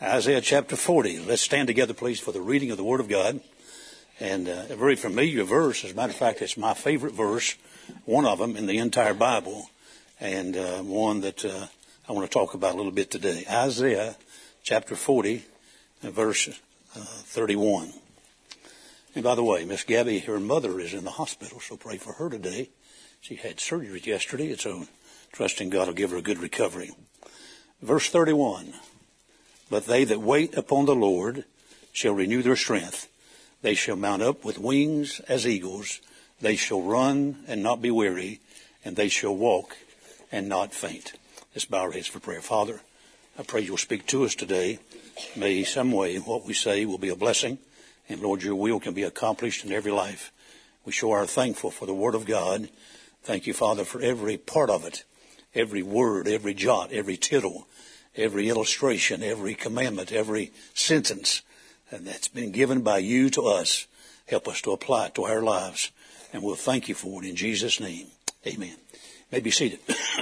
Isaiah chapter 40. Let's stand together, please, for the reading of the Word of God. And a very familiar verse. As a matter of fact, it's my favorite verse, one of them in the entire Bible, and one that I want to talk about a little bit today. Isaiah chapter 40, verse 31. And by the way, Miss Gabby, her mother is in the hospital, so pray for her today. She had surgery yesterday, and so trusting God will give her a good recovery. Verse 31. But they that wait upon the Lord shall renew their strength. They shall mount up with wings as eagles. They shall run and not be weary, and they shall walk and not faint. Let's bow our heads for prayer. Father, I pray you'll speak to us today. May some way what we say will be a blessing, and Lord, your will can be accomplished in every life. We show our thankful for the Word of God. Thank you, Father, for every part of it, every word, every jot, every tittle, every illustration, every commandment, every sentence that's been given by you to us. Help us to apply it to our lives. And we'll thank you for it in Jesus' name. Amen. You may be seated.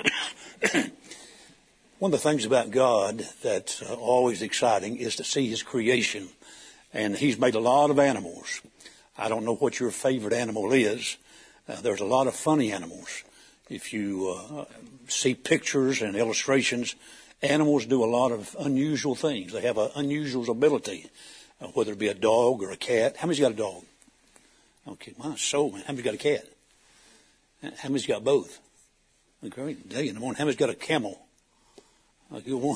One of the things about God that's always exciting is to see his creation. And he's made a lot of animals. I don't know what your favorite animal is. There's a lot of funny animals. If you see pictures and illustrations, animals do a lot of unusual things. They have an unusual ability, whether it be a dog or a cat. How many's got a dog? Okay, my soul, man. How many's got a cat? How many's got both? A great day in the morning. How many's got a camel? A good one.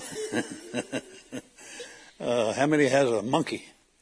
How many has a monkey?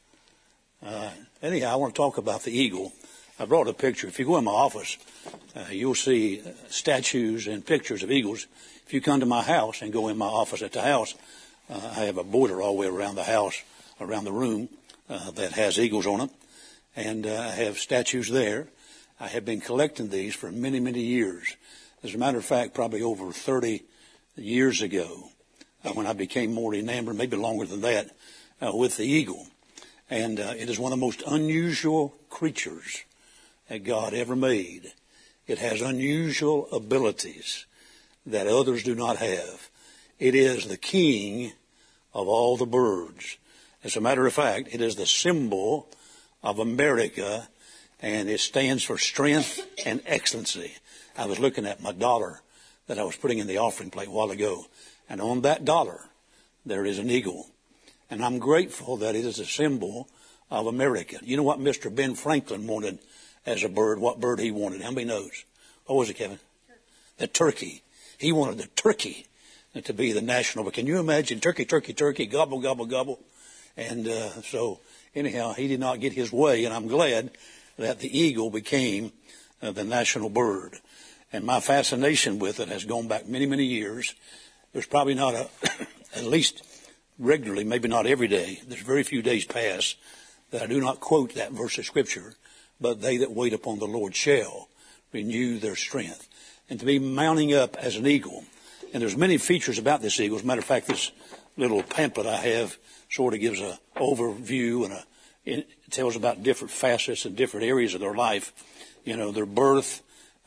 Anyhow, I want to talk about the eagle. I brought a picture. If you go in my office, you'll see statues and pictures of eagles. If you come to my house and go in my office at the house, I have a border all the way around the house, around the room, that has eagles on it. And I have statues there. I have been collecting these for many, many years. As a matter of fact, probably over 30 years ago, when I became more enamored, maybe longer than that, with the eagle. And it is one of the most unusual creatures that God ever made. It has unusual abilities that others do not have. It is the king of all the birds. As a matter of fact, it is the symbol of America, and it stands for strength and excellency. I was looking at my dollar that I was putting in the offering plate a while ago, and on that dollar there is an eagle. And I'm grateful that it is a symbol of America. You know what Mr. Ben Franklin wanted as a bird? What bird he wanted? How many knows? What was it, Kevin? The turkey. He wanted the turkey to be the national. But can you imagine turkey, turkey, turkey, gobble, gobble, gobble? And so anyhow, he did not get his way, and I'm glad that the eagle became the national bird. And my fascination with it has gone back many, many years. There's probably not at least regularly, maybe not every day, there's very few days pass that I do not quote that verse of Scripture, but they that wait upon the Lord shall renew their strength. And to be mounting up as an eagle, and there's many features about this eagle. As a matter of fact, this little pamphlet I have sort of gives an overview, and it tells about different facets and different areas of their life. You know, their birth,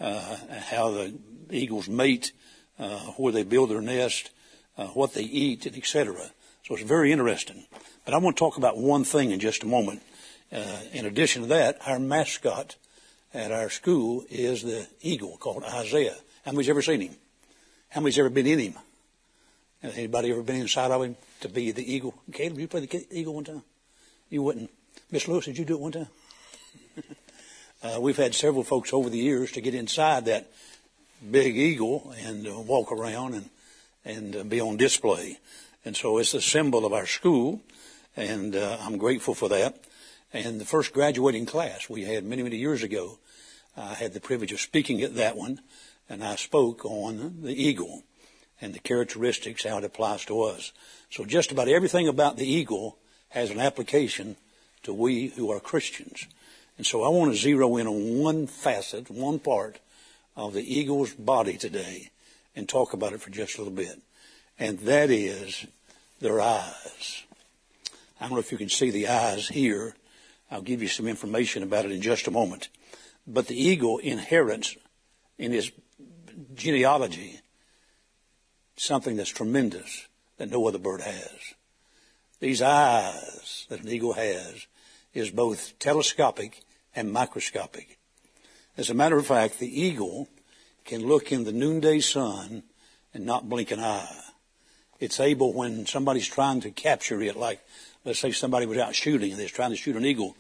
how the eagles mate, where they build their nest, what they eat, and etc. So it's very interesting. But I want to talk about one thing in just a moment. In addition to that, our mascot at our school is the eagle called Isaiah. How many's ever seen him? How many's ever been in him? Anybody ever been inside of him to be the eagle? Caleb, you play the eagle one time? You wouldn't. Miss Lewis, did you do it one time? We've had several folks over the years to get inside that big eagle and walk around and be on display. And so it's a symbol of our school, and I'm grateful for that. And the first graduating class we had many, many years ago, I had the privilege of speaking at that one, and I spoke on the eagle and the characteristics, how it applies to us. So just about everything about the eagle has an application to we who are Christians. And so I want to zero in on one facet, one part of the eagle's body today and talk about it for just a little bit. And that is their eyes. I don't know if you can see the eyes here. I'll give you some information about it in just a moment. But the eagle inherits in his genealogy something that's tremendous that no other bird has. these eyes that an eagle has is both telescopic and microscopic. As a matter of fact, the eagle can look in the noonday sun and not blink an eye. It's able, when somebody's trying to capture it, like let's say somebody was out shooting and they're trying to shoot an eagle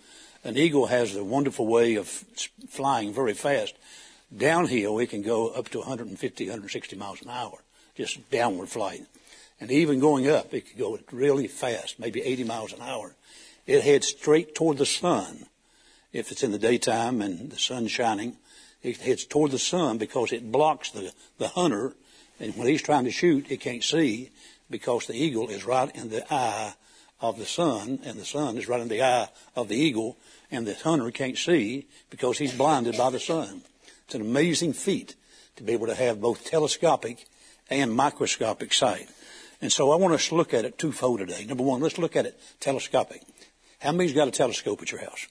has a wonderful way of flying very fast. Downhill, it can go up to 150, 160 miles an hour, just downward flight. And even going up, it can go really fast, maybe 80 miles an hour. It heads straight toward the sun. If it's in the daytime and the sun's shining, it heads toward the sun because it blocks the hunter. And when he's trying to shoot, it can't see because the eagle is right in the eye of the sun, and the sun is right in the eye of the eagle, and the hunter can't see because he's blinded by the sun. It's an amazing feat to be able to have both telescopic and microscopic sight. And so I want us to look at it twofold today. Number one, let's look at it telescopic. How many's got a telescope at your house?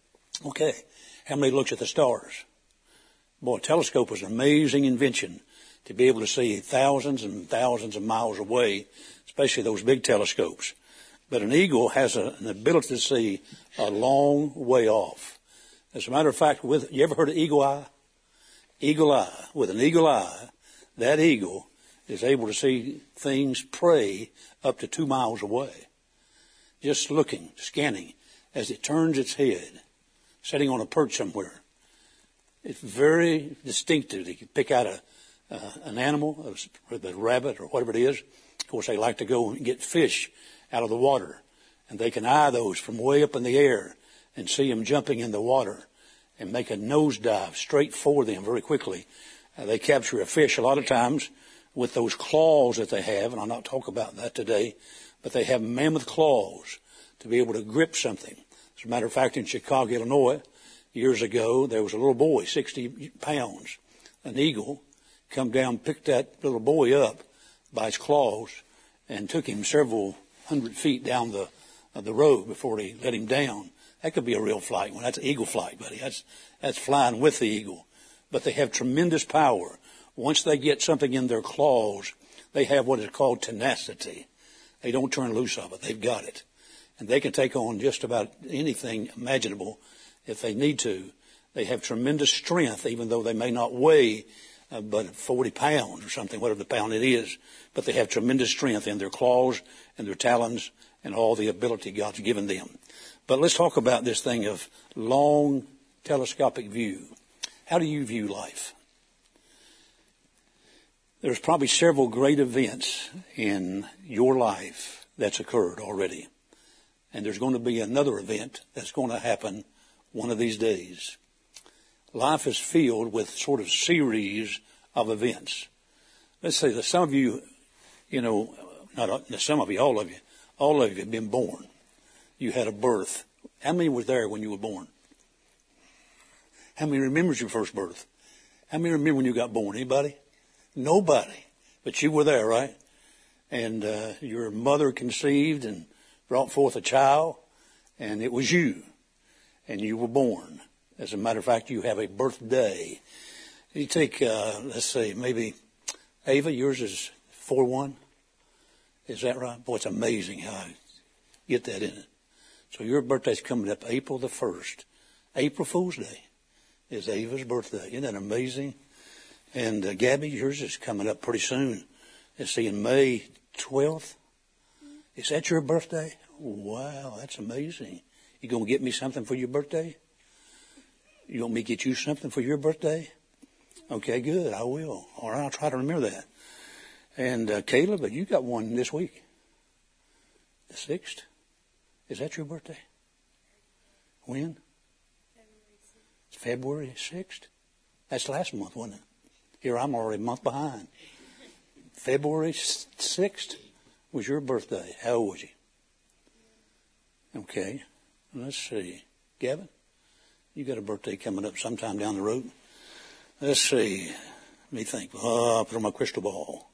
Okay. How many looks at the stars? Boy, a telescope is an amazing invention to be able to see thousands and thousands of miles away, especially those big telescopes. But an eagle has an ability to see a long way off. As a matter of fact, you ever heard of eagle eye? Eagle eye. With an eagle eye, that eagle is able to see things prey up to 2 miles away. Just looking, scanning, as it turns its head, sitting on a perch somewhere. It's very distinctive. You can pick out an animal, a rabbit or whatever it is. Of course, they like to go and get fish out of the water, and they can eye those from way up in the air and see them jumping in the water and make a nosedive straight for them very quickly. They capture a fish a lot of times with those claws that they have, and I'll not talk about that today, but they have mammoth claws to be able to grip something. As a matter of fact, in Chicago, Illinois, years ago, there was a little boy, 60 pounds, an eagle, come down, picked that little boy up by his claws and took him several 100 feet down the road before they let him down. That could be a real flight one. That's eagle flight, buddy. That's flying with the eagle. But they have tremendous power. Once they get something in their claws, they have what is called tenacity. They don't turn loose of it. They've got it. And they can take on just about anything imaginable if they need to. They have tremendous strength, even though they may not weigh but 40 pounds or something, whatever the pound it is. But they have tremendous strength in their claws and their talons and all the ability God's given them. But let's talk about this thing of long telescopic view. How do you view life? There's probably several great events in your life that's occurred already. And there's going to be another event that's going to happen one of these days. Life is filled with sort of series of events. Let's say that some of you, not some of you, all of you have been born. You had a birth. How many were there when you were born? How many remembers your first birth? How many remember when you got born? Anybody? Nobody. But you were there, right? And your mother conceived and brought forth a child, and it was you. And you were born. As a matter of fact, you have a birthday. You take, let's say, maybe Ava, yours is 4-1. Is that right? Boy, it's amazing how I get that in it. So your birthday's coming up April the 1st. April Fool's Day is Ava's birthday. Isn't that amazing? And Gabby, yours is coming up pretty soon. Let's see, in May 12th. Is that your birthday? Wow, that's amazing. You going to get me something for your birthday? You want me to get you something for your birthday? Okay, good. I will. All right, I'll try to remember that. And Caleb, you got one this week. The 6th. Is that your birthday? When? February 6th. That's last month, wasn't it? Here, I'm already a month behind. February 6th was your birthday. How old was you? Okay. Let's see. Gavin, you got a birthday coming up sometime down the road. Let's see. Let me think. I'll put on my crystal ball.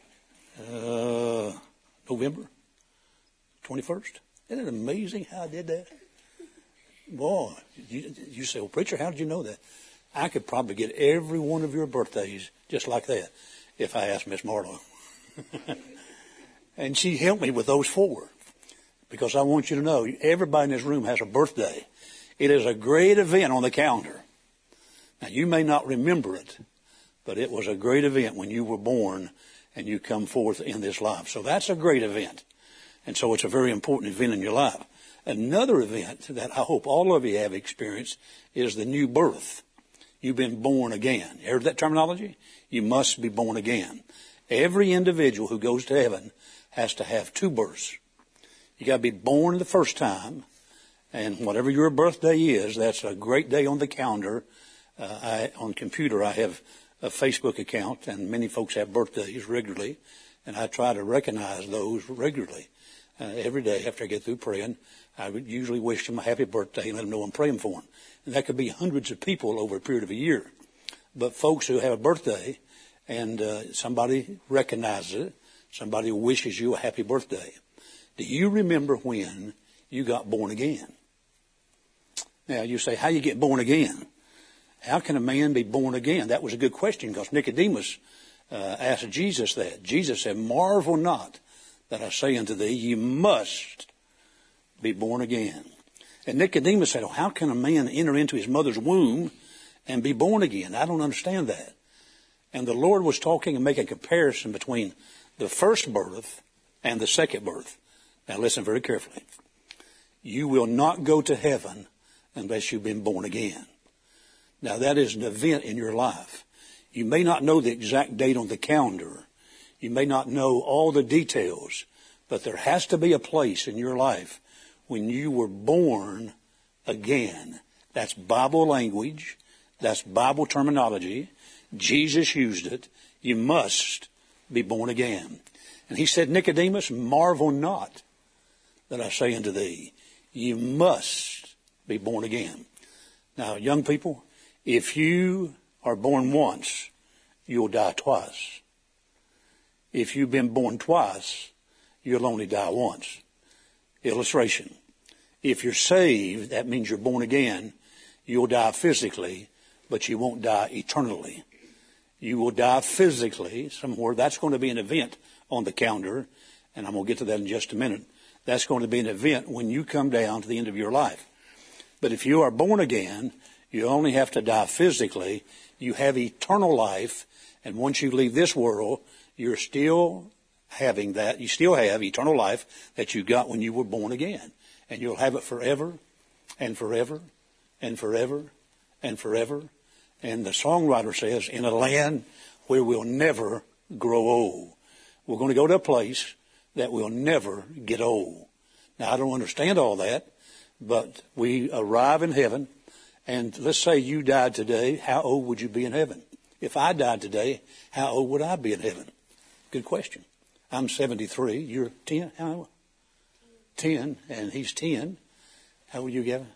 November 21st. Isn't it amazing how I did that? Boy, you say, well, preacher, how did you know that? I could probably get every one of your birthdays just like that if I asked Miss Marlowe. And she helped me with those 4. because I want you to know everybody in this room has a birthday. It is a great event on the calendar. Now, you may not remember it, but it was a great event when you were born and you come forth in this life. So that's a great event. And so it's a very important event in your life. Another event that I hope all of you have experienced is the new birth. You've been born again. You heard that terminology? You must be born again. Every individual who goes to heaven has to have two births. You got to be born the first time, and whatever your birthday is, that's a great day on the calendar. On computer, I have a Facebook account, and many folks have birthdays regularly, and I try to recognize those regularly. Every day after I get through praying, I would usually wish them a happy birthday and let them know I'm praying for them. And that could be hundreds of people over a period of a year. But folks who have a birthday and somebody recognizes it, somebody wishes you a happy birthday. Do you remember when you got born again? Now, you say, how you get born again? How can a man be born again? That was a good question because Nicodemus asked Jesus that. Jesus said, marvel not that I say unto thee, you must be born again. And Nicodemus said, oh, how can a man enter into his mother's womb and be born again? I don't understand that. And the Lord was talking and making a comparison between the first birth and the second birth. Now listen very carefully. You will not go to heaven unless you've been born again. Now that is an event in your life. You may not know the exact date on the calendar. You may not know all the details, but there has to be a place in your life when you were born again. That's Bible language. That's Bible terminology. Jesus used it. You must be born again. And he said, Nicodemus, marvel not that I say unto thee, you must be born again. Now, young people, if you are born once, you'll die twice. If you've been born twice, you'll only die once. Illustration. If you're saved, that means you're born again. You'll die physically, but you won't die eternally. You will die physically somewhere. That's going to be an event on the calendar, and I'm going to get to that in just a minute. That's going to be an event when you come down to the end of your life. But if you are born again, you only have to die physically. You have eternal life, and once you leave this world, you're still having that. You still have eternal life that you got when you were born again. And you'll have it forever and forever and forever and forever. And the songwriter says, in a land where we'll never grow old. We're going to go to a place that will never get old. Now, I don't understand all that, but we arrive in heaven. And let's say you died today. How old would you be in heaven? If I died today, how old would I be in heaven? Good question. I'm 73. You're 10? How old? 10, and he's 10. How old are you, Gavin?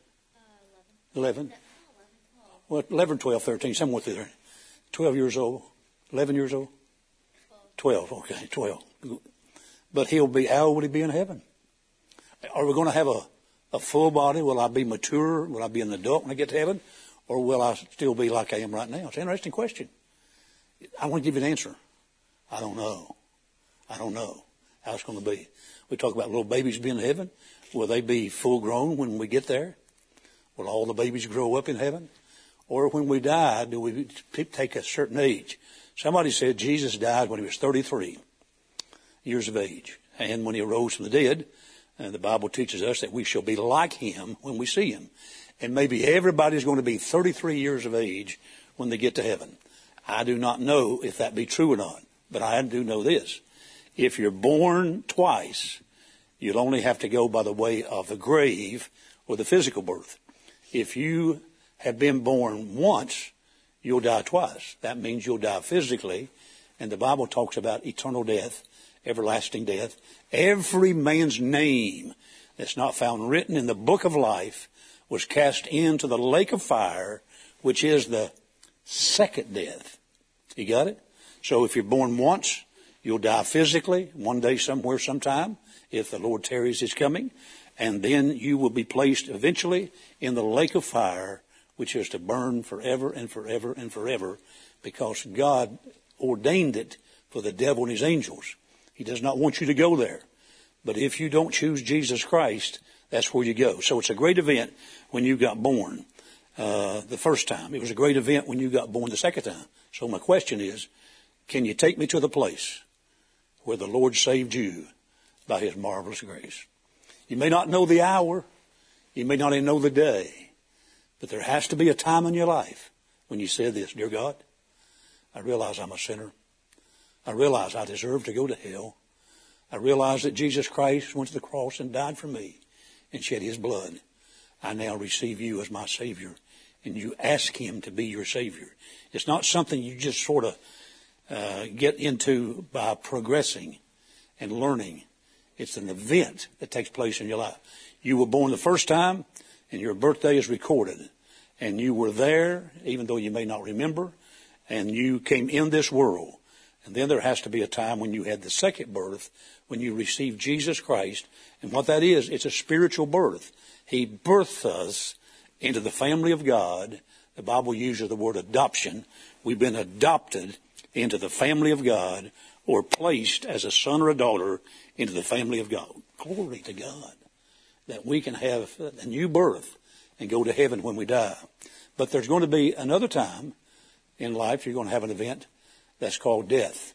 11. Well, 11, 12, 13, somewhere through there. 12 years old. 11 years old? 12, okay, 12. But he'll be, how old would he be in heaven? Are we going to have a full body? Will I be mature? Will I be an adult when I get to heaven? Or will I still be like I am right now? It's an interesting question. I want to give you an answer. I don't know. I don't know how it's going to be. We talk about little babies being in heaven. Will they be full grown when we get there? Will all the babies grow up in heaven? Or when we die, do we take a certain age? Somebody said Jesus died when he was 33 years of age. And when he arose from the dead, the Bible teaches us that we shall be like him when we see him. And maybe everybody's going to be 33 years of age when they get to heaven. I do not know if that be true or not, but I do know this. If you're born twice, you'll only have to go by the way of the grave or the physical birth. If you have been born once, you'll die twice. That means you'll die physically. And the Bible talks about eternal death, everlasting death. Every man's name that's not found written in the book of life was cast into the lake of fire, which is the second death. You got it? So if you're born once, you'll die physically one day, somewhere, sometime, if the Lord tarries his coming. And then you will be placed eventually in the lake of fire, which is to burn forever and forever and forever, because God ordained it for the devil and his angels. He does not want you to go there. But if you don't choose Jesus Christ, that's where you go. So it's a great event when you got born the first time. It was a great event when you got born the second time. So my question is, can you take me to the place where the Lord saved you by his marvelous grace? You may not know the hour. You may not even know the day. But there has to be a time in your life when you said this, dear God, I realize I'm a sinner. I realize I deserve to go to hell. I realize that Jesus Christ went to the cross and died for me and shed his blood. I now receive you as my Savior. And you ask him to be your Savior. It's not something you just sort of get into by progressing and learning. It's an event that takes place in your life. You were born the first time, and your birthday is recorded. And you were there, even though you may not remember, and you came in this world. And then there has to be a time when you had the second birth, when you received Jesus Christ. And what that is, it's a spiritual birth. He birthed us into the family of God. The Bible uses the word adoption. We've been adopted into the family of God, or placed as a son or a daughter into the family of God. Glory to God that we can have a new birth and go to heaven when we die. But there's going to be another time in life you're going to have an event that's called death.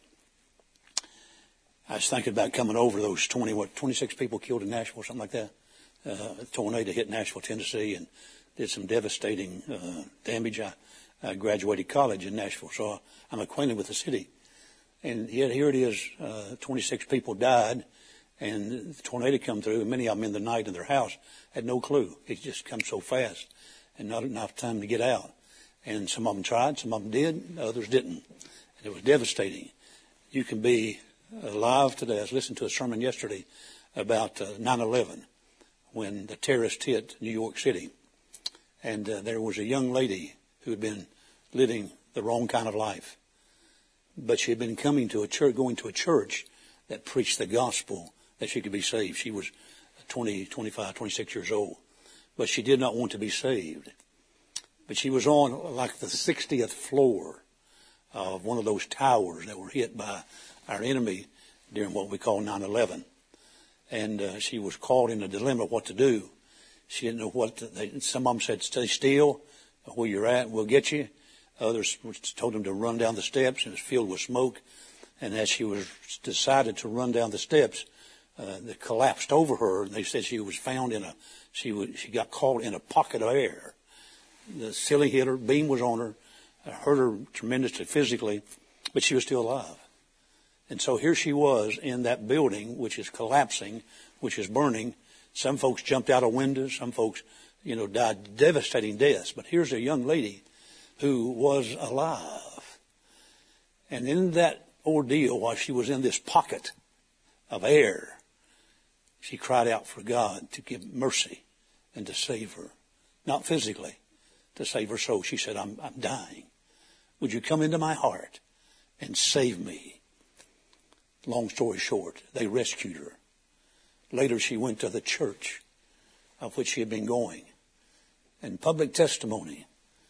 I was thinking about coming over those 26 people killed in Nashville, something like that. A tornado hit Nashville, Tennessee, and did some devastating damage. I graduated college in Nashville, so I'm acquainted with the city. And yet here it is, 26 people died, and the tornado come through, and many of them in the night in their house had no clue. It just come so fast, and not enough time to get out. And some of them tried, some of them did, others didn't. And it was devastating. You can be alive today. I was listening to a sermon yesterday about 9/11, when the terrorists hit New York City. And there was a young lady who had been living the wrong kind of life. But she had been going to a church that preached the gospel, that she could be saved. She was 20, 25, 26 years old. But she did not want to be saved. But she was on like the 60th floor of one of those towers that were hit by our enemy during what we call 9/11. And she was caught in a dilemma what to do. She didn't know what to, some of them said, stay still where you're at, we'll get you. Others told them to run down the steps, and it was filled with smoke. And as she was decided to run down the steps, they collapsed over her, and they said she was found she got caught in a pocket of air. The ceiling hit her, beam was on her, hurt her tremendously physically, but she was still alive. And so here she was in that building, which is collapsing, which is burning. Some folks jumped out of windows. Some folks, died devastating deaths. But here's a young lady who was alive. And in that ordeal, while she was in this pocket of air, she cried out for God to give mercy and to save her. Not physically, to save her soul. She said, I'm dying. Would you come into my heart and save me? Long story short, they rescued her. Later, she went to the church of which she had been going. And public testimony,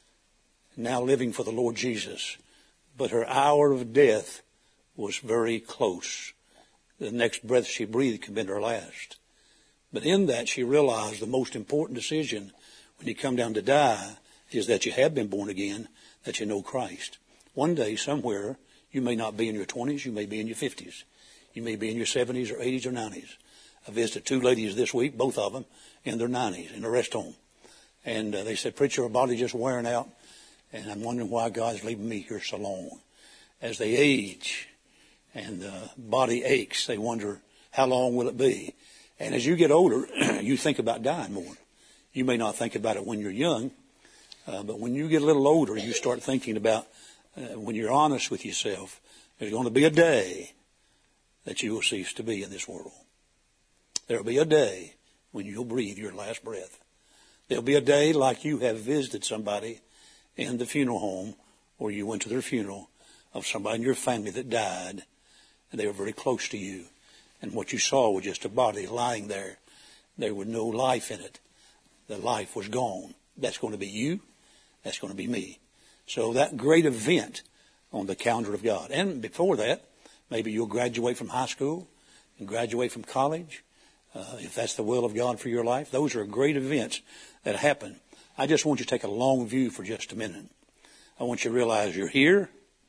now living for the Lord Jesus. But her hour of death was very close. The next breath she breathed could have been her last. But in that, she realized the most important decision when you come down to die is that you have been born again, that you know Christ. One day, somewhere, you may not be in your 20s, you may be in your 50s. You may be in your 70s or 80s or 90s. I visited two ladies this week, both of them, in their 90s, in a rest home. And they said, preacher, our body's just wearing out, and I'm wondering why God's leaving me here so long. As they age and the body aches, they wonder, how long will it be? And as you get older, you think about dying more. You may not think about it when you're young, but when you get a little older, you start thinking about, when you're honest with yourself, there's going to be a day that you will cease to be in this world. There will be a day when you'll breathe your last breath. There'll be a day like you have visited somebody in the funeral home, or you went to their funeral of somebody in your family that died, and they were very close to you. And what you saw was just a body lying there. There was no life in it. The life was gone. That's going to be you. That's going to be me. So that great event on the calendar of God. And before that, maybe you'll graduate from high school and graduate from college. if that's the will of God for your life. Those are great events that happen. I just want you to take a long view for just a minute. I want you to realize you're here,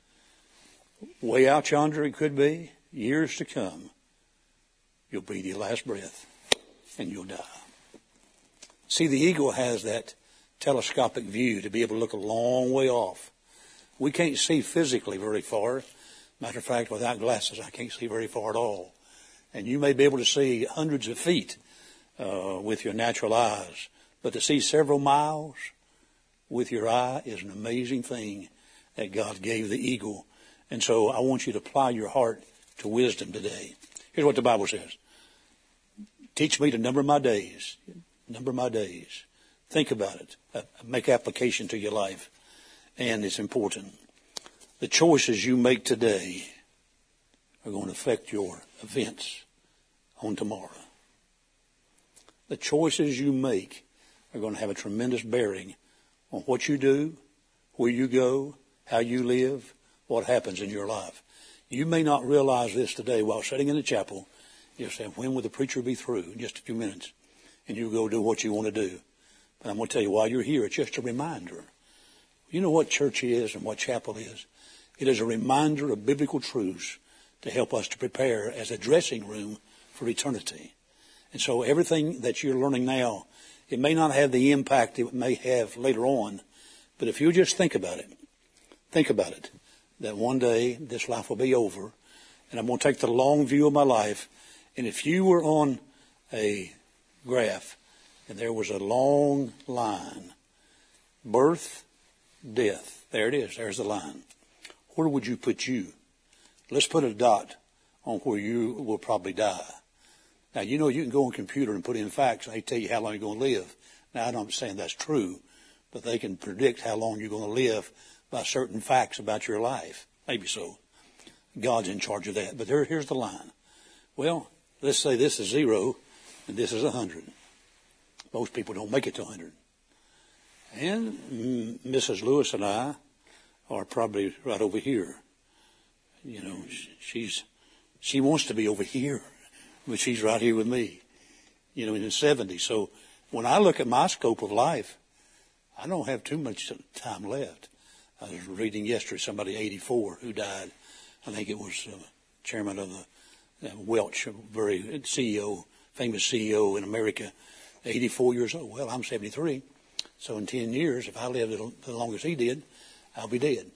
way out yonder it could be, years to come. You'll breathe your last breath and you'll die. See, the eagle has that telescopic view to be able to look a long way off. We can't see physically very far. Matter of fact, without glasses, I can't see very far at all. And you may be able to see hundreds of feet with your natural eyes. But to see several miles with your eye is an amazing thing that God gave the eagle. And so I want you to apply your heart to wisdom today. Here's what the Bible says. Teach me to number my days. Number my days. Think about it. Make application to your life. And it's important. The choices you make today are going to affect your events on tomorrow. The choices you make are going to have a tremendous bearing on what you do, where you go, how you live, what happens in your life. You may not realize this today while sitting in the chapel. You'll say, when will the preacher be through? In just a few minutes. And you go do what you want to do. But I'm going to tell you, while you're here, it's just a reminder. You know what church is and what chapel is? It is a reminder of biblical truths to help us to prepare as a dressing room for eternity. And so everything that you're learning now, it may not have the impact it may have later on, but if you just think about it, that one day this life will be over, and I'm going to take the long view of my life, and if you were on a graph, and there was a long line, birth, death, there it is, there's the line. Where would you put you? Let's put a dot on where you will probably die. Now, you know you can go on a computer and put in facts, and they tell you how long you're going to live. Now, I'm not saying that's true, but they can predict how long you're going to live by certain facts about your life. Maybe so. God's in charge of that. But here's the line. Well, let's say this is 0 and this is 100. Most people don't make it to 100. And Mrs. Lewis and I are probably right over here. You know, she wants to be over here, but she's right here with me, you know, in the 70s. So when I look at my scope of life, I don't have too much time left. I was reading yesterday somebody 84 who died. I think it was chairman of the Welch, very CEO, famous CEO in America, 84 years old. Well, I'm 73. So in 10 years, if I live as long as he did, I'll be dead.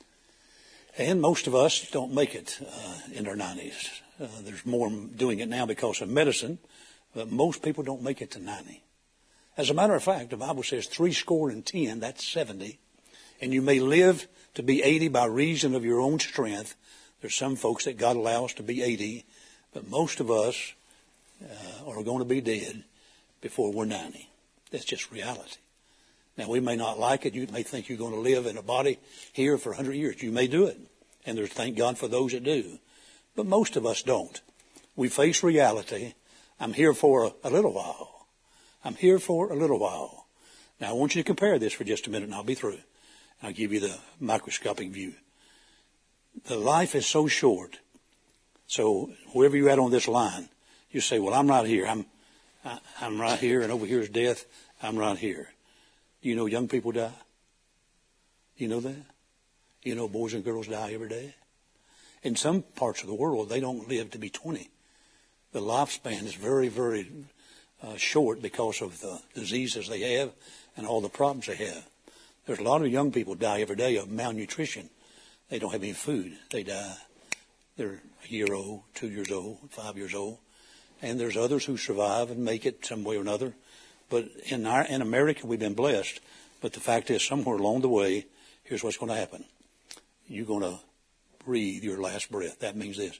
And most of us don't make it in their 90s. There's more doing it now because of medicine, but most people don't make it to 90. As a matter of fact, the Bible says 70, that's 70. And you may live to be 80 by reason of your own strength. There's some folks that God allows to be 80, but most of us are going to be dead before we're 90. That's just reality. Now, we may not like it. You may think you're going to live in a body here for 100 years. You may do it. And there's, thank God for those that do. But most of us don't. We face reality. I'm here for a little while. I'm here for a little while. Now, I want you to compare this for just a minute, and I'll be through. I'll give you the microscopic view. The life is so short. So wherever you're at on this line, you say, well, I'm right here. I'm right here, and over here is death. I'm right here. Do you know young people die? Do you know that? You know boys and girls die every day? In some parts of the world, they don't live to be 20. The lifespan is very, very short because of the diseases they have and all the problems they have. There's a lot of young people die every day of malnutrition. They don't have any food. They die. They're a year old, 2 years old, 5 years old. And there's others who survive and make it some way or another. But in America, we've been blessed. But the fact is, somewhere along the way, here's what's going to happen. You're going to breathe your last breath. That means this.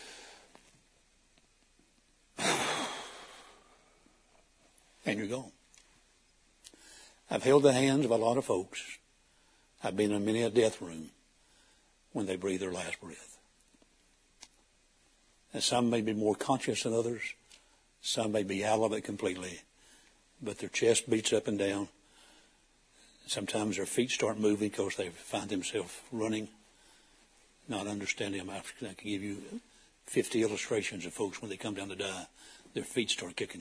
And you're gone. I've held the hands of a lot of folks. I've been in many a death room when they breathe their last breath. And some may be more conscious than others. Some may be out of it completely. But their chest beats up and down. Sometimes their feet start moving because they find themselves running, not understanding them. I can give you 50 illustrations of folks when they come down to die. their feet start kicking.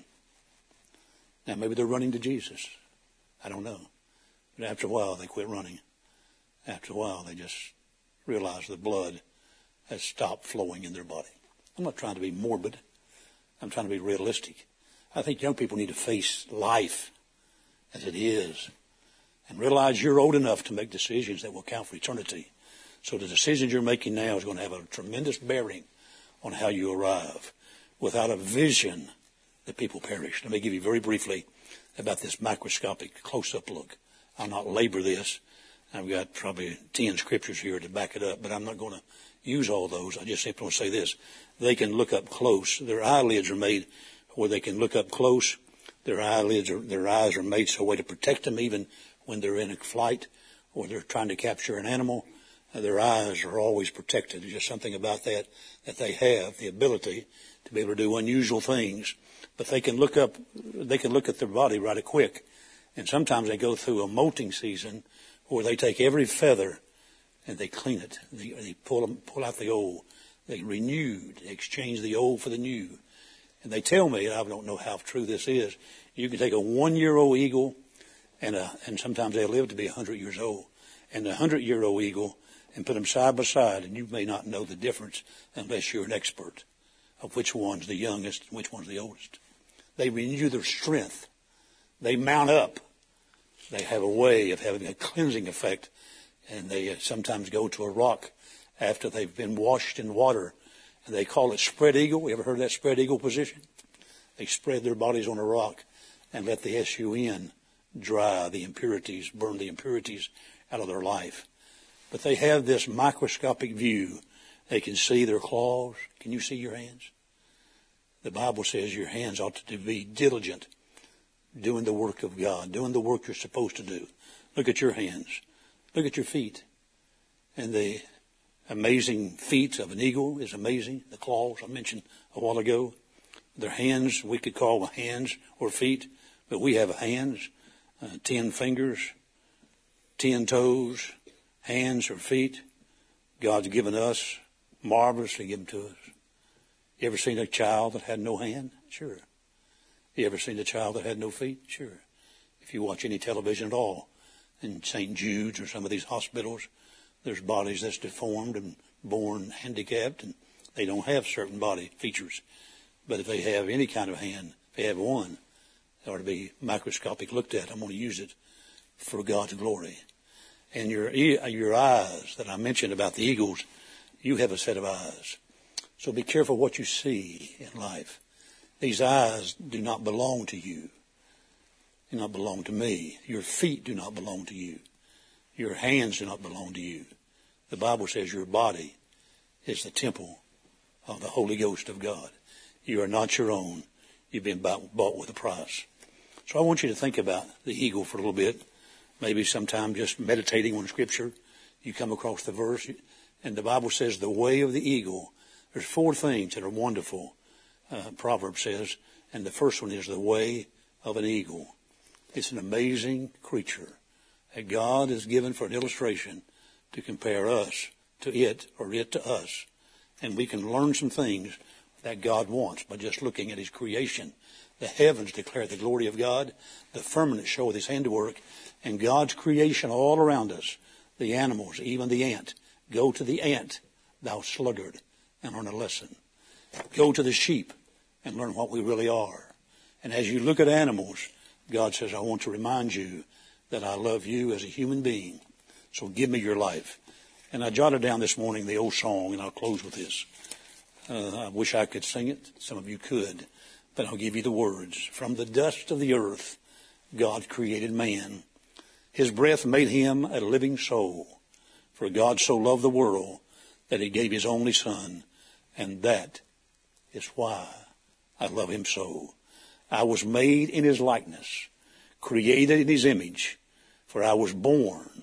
Now, maybe they're running to Jesus. I don't know. But after a while, they quit running. After a while, they just realize the blood has stopped flowing in their body. I'm not trying to be morbid. I'm trying to be realistic. I think young people need to face life as it is and realize you're old enough to make decisions that will count for eternity. So the decisions you're making now is going to have a tremendous bearing on how you arrive. Without a vision, the people perish. Let me give you very briefly about this microscopic close-up look. I'll not labor this. I've got probably 10 scriptures here to back it up, but I'm not going to use all those. I just simply want to say this. They can look up close. Their eyelids are made where they can look up close. Their eyes are made so a way to protect them even when they're in a flight or they're trying to capture an animal. Their eyes are always protected. There's just something about that they have the ability to be able to do unusual things. But they can look at their body right quick. And sometimes they go through a molting season where they take every feather and they clean it. They pull out the old. They renew. They exchange the old for the new. And they tell me, and I don't know how true this is, you can take a 1-year-old eagle, and sometimes they live to be 100 years old, and a 100-year-old eagle, and put them side by side, and you may not know the difference unless you're an expert of which one's the youngest and which one's the oldest. They renew their strength. They mount up. They have a way of having a cleansing effect, and they sometimes go to a rock after they've been washed in water, and they call it spread eagle. You ever heard of that spread eagle position? They spread their bodies on a rock and let the sun dry the impurities, burn the impurities out of their life. But they have this microscopic view. They can see their claws. Can you see your hands? The Bible says your hands ought to be diligent, doing the work of God, doing the work you're supposed to do. Look at your hands. Look at your feet. And the amazing feet of an eagle is amazing. The claws I mentioned a while ago. Their hands, we could call them hands or feet, but we have hands, 10 fingers, 10 toes, hands or feet. God's given us, marvelously given to us. You ever seen a child that had no hand? Sure. You ever seen a child that had no feet? Sure. If you watch any television at all, in St. Jude's or some of these hospitals, there's bodies that's deformed and born handicapped, and they don't have certain body features. But if they have any kind of hand, if they have one, it ought to be microscopic looked at. I'm going to use it for God's glory. And your eyes that I mentioned about the eagles, you have a set of eyes. So be careful what you see in life. These eyes do not belong to you. Do not belong to me. Your feet do not belong to you. Your hands do not belong to you. The Bible says your body is the temple of the Holy Ghost of God. You are not your own. You've been bought with a price. So I want you to think about the eagle for a little bit. Maybe sometime just meditating on Scripture, you come across the verse, and the Bible says the way of the eagle. There's 4 things that are wonderful, Proverbs says, and the first one is the way of an eagle. It's an amazing creature that God has given for an illustration to compare us to it or it to us. And we can learn some things that God wants by just looking at his creation. The heavens declare the glory of God. The firmament showeth his handiwork. And God's creation all around us, the animals, even the ant. Go to the ant, thou sluggard, and learn a lesson. Go to the sheep and learn what we really are. And as you look at animals, God says, I want to remind you that I love you as a human being. So give me your life. And I jotted down this morning the old song, and I'll close with this. I wish I could sing it. Some of you could. But I'll give you the words. From the dust of the earth, God created man. His breath made him a living soul. For God so loved the world that he gave his only Son. And that is why I love him so. I was made in his likeness, created in his image, for I was born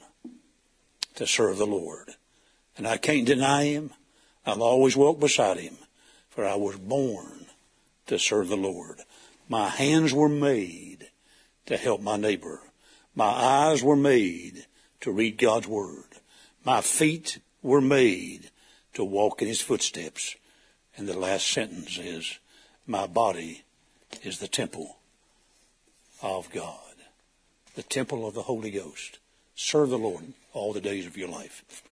to serve the Lord. And I can't deny him. I'll always walk beside him, for I was born to serve the Lord. My hands were made to help my neighbor. My eyes were made to read God's word. My feet were made to walk in his footsteps. And the last sentence is, my body is the temple of God, the temple of the Holy Ghost. Serve the Lord all the days of your life.